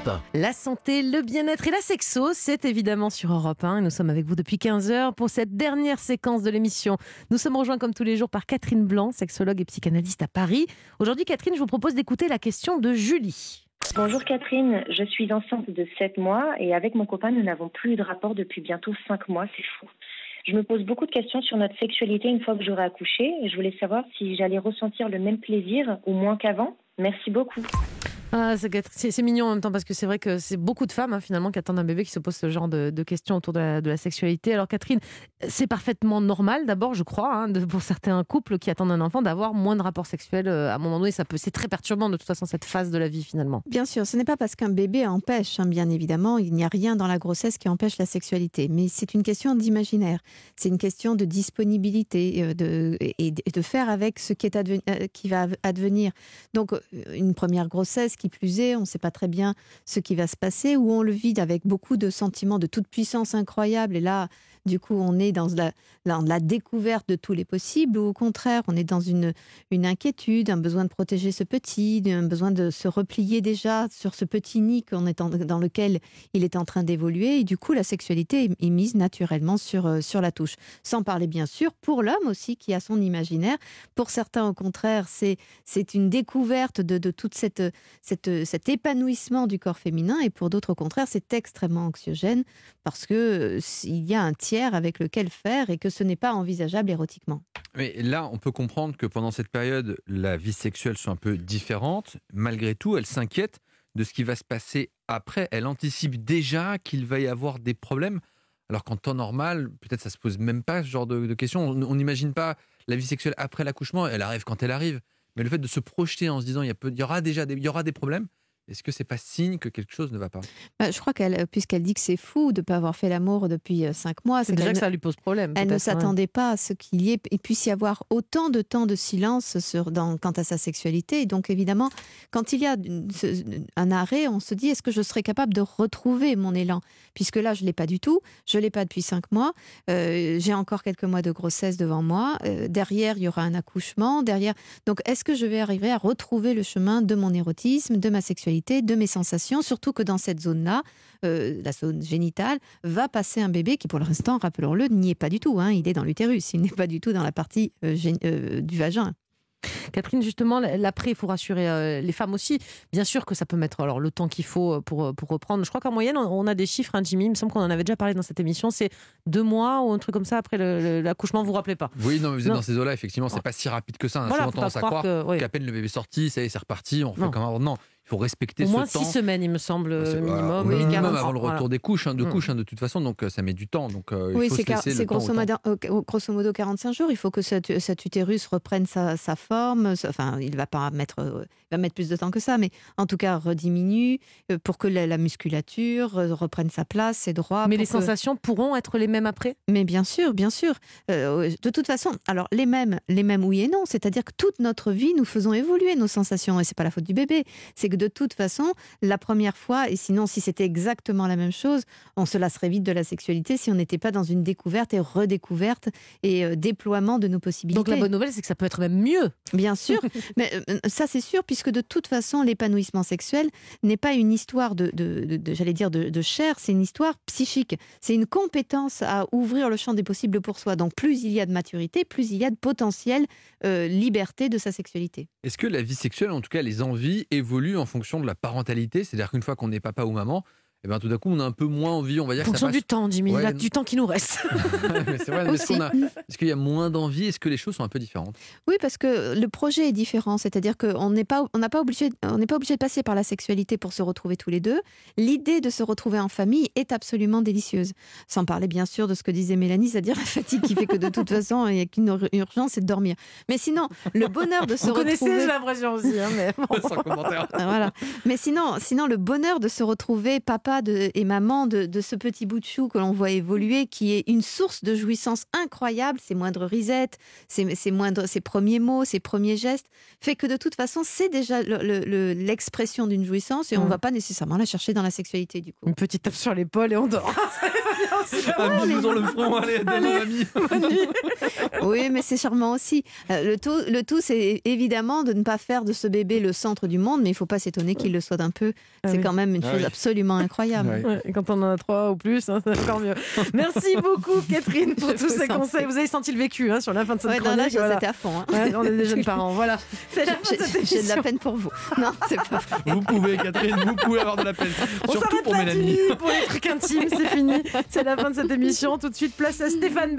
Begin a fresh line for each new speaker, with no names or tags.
Europe 1.
La santé, le bien-être et la sexo, c'est évidemment sur Europe 1. Et nous sommes avec vous depuis 15h pour cette dernière séquence de l'émission. Nous sommes rejoints comme tous les jours par Catherine Blanc, sexologue et psychanalyste à Paris. Aujourd'hui, Catherine, je vous propose d'écouter la question de Julie.
Bonjour Catherine, je suis enceinte de 7 mois et avec mon copain, nous n'avons plus eu de rapport depuis bientôt 5 mois, c'est fou. Je me pose beaucoup de questions sur notre sexualité une fois que j'aurai accouché et je voulais savoir si j'allais ressentir le même plaisir ou moins qu'avant. Merci beaucoup.
C'est mignon en même temps parce que c'est vrai que c'est beaucoup de femmes finalement qui attendent un bébé qui se posent ce genre de questions autour de la sexualité. Alors Catherine, c'est parfaitement normal d'abord je crois pour certains couples qui attendent un enfant d'avoir moins de rapports sexuels à un moment donné. C'est très perturbant de toute façon cette phase de la vie finalement.
Bien sûr, ce n'est pas parce qu'un bébé empêche, bien évidemment, il n'y a rien dans la grossesse qui empêche la sexualité, mais c'est une question d'imaginaire, c'est une question de disponibilité et de faire avec ce qui va advenir. Donc une première grossesse, qui plus est, on ne sait pas très bien ce qui va se passer, ou on le vit avec beaucoup de sentiments de toute puissance incroyable, et là, du coup, on est dans la découverte de tous les possibles, ou au contraire, on est dans une inquiétude, un besoin de protéger ce petit, un besoin de se replier déjà sur ce petit nid dans lequel il est en train d'évoluer, et du coup, la sexualité est mise naturellement sur la touche. Sans parler, bien sûr, pour l'homme aussi, qui a son imaginaire. Pour certains, au contraire, c'est une découverte de tout cet épanouissement du corps féminin, et pour d'autres, au contraire, c'est extrêmement anxiogène, parce qu'il y a un tiers avec lequel faire et que ce n'est pas envisageable érotiquement.
Mais là, on peut comprendre que pendant cette période, la vie sexuelle soit un peu différente. Malgré tout, elle s'inquiète de ce qui va se passer après. Elle anticipe déjà qu'il va y avoir des problèmes. Alors qu'en temps normal, peut-être ça ne se pose même pas ce genre de questions. On n'imagine pas la vie sexuelle après l'accouchement. Elle arrive quand elle arrive. Mais le fait de se projeter en se disant il y aura des problèmes, est-ce que c'est pas signe que quelque chose ne va pas ?
Je crois puisqu'elle dit que c'est fou de ne pas avoir fait l'amour depuis 5 mois,
c'est déjà que ça lui pose problème.
Elle ne s'attendait pas à ce qu'il puisse y avoir autant de temps de silence quant à sa sexualité. Et donc évidemment, quand il y a un arrêt, on se dit est-ce que je serais capable de retrouver mon élan ? Puisque là, je ne l'ai pas du tout. Je ne l'ai pas depuis 5 mois. J'ai encore quelques mois de grossesse devant moi. Derrière, il y aura un accouchement. Donc est-ce que je vais arriver à retrouver le chemin de mon érotisme, de ma sexualité, de mes sensations, surtout que dans cette zone-là, la zone génitale, va passer un bébé qui, pour l'instant, rappelons-le, n'y est pas du tout. Il est dans l'utérus, il n'est pas du tout dans la partie du vagin.
Catherine, justement, l'après, il faut rassurer les femmes aussi. Bien sûr que ça peut mettre le temps qu'il faut pour reprendre. Je crois qu'en moyenne, on a des chiffres, Jimmy, il me semble qu'on en avait déjà parlé dans cette émission, c'est 2 mois ou un truc comme ça après l'accouchement, vous vous rappelez pas ?
Oui, non, mais vous êtes dans ces eaux-là, effectivement, c'est pas si rapide que ça. On a souvent tendance à croire qu'à peine le bébé est sorti, ça y est, c'est reparti, on refait comme avant. Non. Il faut respecter ce temps.
Au moins 6 semaines, il me semble, minimum.
Minimum avant le retour des couches, de toute façon, donc ça met du temps. Donc,
oui,
il faut se laisser le temps
grosso modo 45 jours. Il faut que cet utérus reprenne sa forme. Enfin, il va mettre plus de temps que ça, mais en tout cas rediminue pour que la musculature reprenne sa place, ses droits.
Mais les sensations pourront être les mêmes après ?
Mais bien sûr, bien sûr. De toute façon, alors les mêmes oui et non. C'est-à-dire que toute notre vie, nous faisons évoluer nos sensations, et c'est pas la faute du bébé. C'est que de toute façon, la première fois, et sinon si c'était exactement la même chose, on se lasserait vite de la sexualité si on n'était pas dans une découverte et redécouverte et déploiement de nos possibilités.
Donc la bonne nouvelle, c'est que ça peut être même mieux.
Bien sûr, mais ça c'est sûr, puisque de toute façon, l'épanouissement sexuel n'est pas une histoire de chair, c'est une histoire psychique. C'est une compétence à ouvrir le champ des possibles pour soi. Donc plus il y a de maturité, plus il y a de potentielle liberté de sa sexualité.
Est-ce que la vie sexuelle, en tout cas les envies, évoluent en fonction de la parentalité ? C'est-à-dire qu'une fois qu'on est papa ou maman, eh ben, tout d'un coup, on a un peu moins envie, on va dire.
En fonction du temps, Jimmy,
ouais,
du temps qui nous reste.
Mais c'est vrai, est-ce qu'il y a moins d'envie ? Est-ce que les choses sont un peu différentes ?
Oui, parce que le projet est différent. C'est-à-dire qu'on n'est pas obligé de passer par la sexualité pour se retrouver tous les deux. L'idée de se retrouver en famille est absolument délicieuse. Sans parler, bien sûr, de ce que disait Mélanie, c'est-à-dire la fatigue qui fait que de toute façon, il n'y a qu'une urgence, c'est de dormir. Mais sinon, le bonheur de se retrouver...
Vous connaissez, j'ai l'impression aussi. Mais bon.
Sans commentaire.
Voilà. Mais sinon, le bonheur de se retrouver papa et maman de ce petit bout de chou que l'on voit évoluer, qui est une source de jouissance incroyable, ses moindres risettes, ses premiers mots, ses premiers gestes, fait que de toute façon, c'est déjà l'expression d'une jouissance et on ne va pas nécessairement la chercher dans la sexualité du coup.
Une petite tape sur l'épaule et on dort.
Un bisou sur le front, allez, à nos amis.
Bonne nuit.
Oui, mais c'est charmant aussi. Le tout, c'est évidemment de ne pas faire de ce bébé le centre du monde, mais il ne faut pas s'étonner qu'il le soit un peu. C'est quand même une chose absolument incroyable.
Ouais, et quand on en a 3 ou plus, hein, c'est encore mieux. Merci beaucoup, Catherine, pour tous ces conseils. Vous avez senti le vécu sur la fin de cette chronique.
C'était à fond.
On est des jeunes parents. Voilà. C'est la fin de cette émission.
J'ai de la peine pour vous. Non, c'est pas vrai.
Vous pouvez, Catherine, vous pouvez avoir de la peine.
On
Surtout
s'arrête
pour
là,
Mélanie.
Pour les trucs intimes, c'est fini. C'est la fin de cette émission. Tout de suite, place à Stéphane